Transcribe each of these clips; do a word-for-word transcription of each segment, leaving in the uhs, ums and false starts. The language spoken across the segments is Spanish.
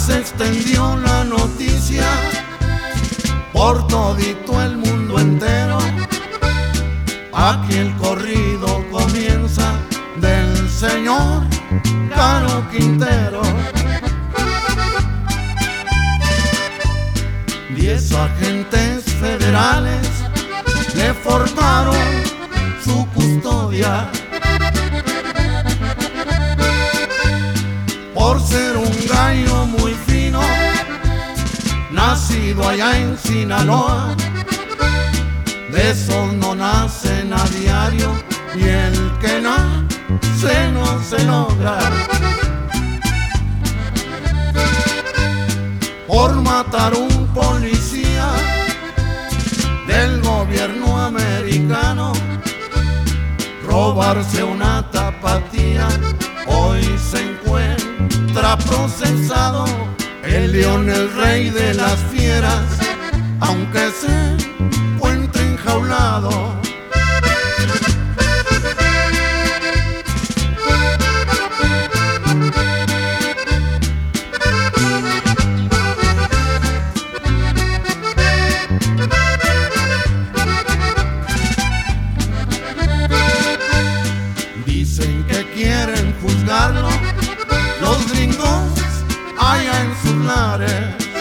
se extendió la noticia por todito el mundo entero. Aquí el corrido comienza del señor Caro Quintero. Diez agentes federales le formaron su custodia por ser un gallo muy fino, nacido allá en Sinaloa. De esos no nacen a diario, y el que nace no se logra. Por matar un policía del gobierno americano, robarse una tapatía, hoy se encuentra procesado. El león, el rey de las fieras, aunque se encuentre enjaulado. Dicen que quieren juzgarlo los gringos allá en sus lares.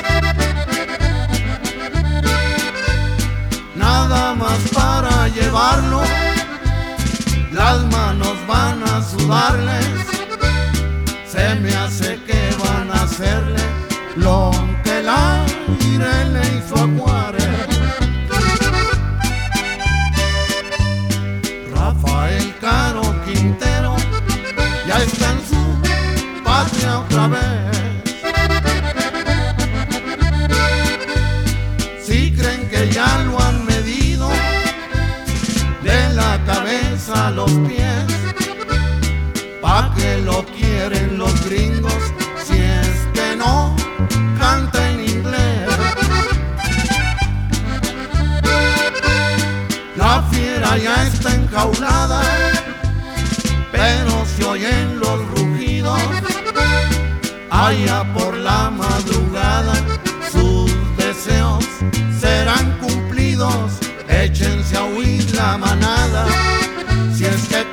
Nada más para llevarlo, las manos van a sudarles. Se me hace que van a hacerle lo que el aire le hizo a Juárez. Rafael Caro Quintero ya está en su patria otra vez. Si creen que ya lo han medido de la cabeza a los pies, ¿pa' qué lo quieren los gringos si es que no canta en inglés? La fiera ya está enjaulada, pero se oyen los rugidos allá por la madrugada. Sus deseos serán cumplidos, échense a huir la manada, si es que